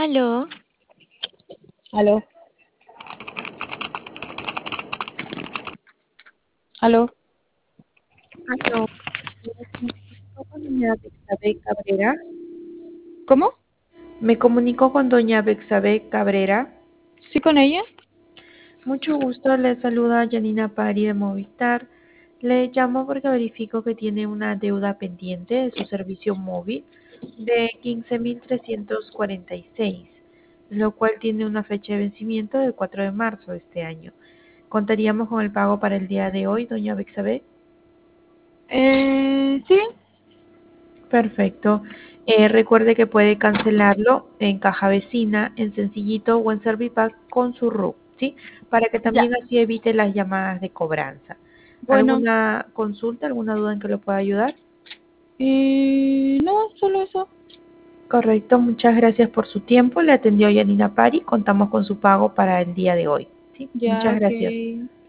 Aló, Aló, aló. aló, me comunico con doña Bexabe Cabrera. ¿Cómo? Me comunico con doña Bexabe Cabrera. ¿Sí con ella? Mucho gusto, le saluda Janina Pari de Movistar. Le llamo porque verifico que tiene una deuda pendiente de su servicio móvil de 15.346, lo cual tiene una fecha de vencimiento del 4 de marzo de este año. ¿Contaríamos con el pago para el día de hoy, doña Bexabe? Sí. Perfecto. Recuerde que puede cancelarlo en Caja Vecina, en Sencillito o en Servipack con su RUC, ¿sí? Para que Ya. también así evite las llamadas de cobranza. Bueno, ¿Alguna consulta, alguna duda en que lo pueda ayudar? no, solo eso. Correcto, muchas gracias por su tiempo. Le atendió Yanina Pari. Contamos con su pago para el día de hoy, ¿sí? Ya, Muchas ok. gracias.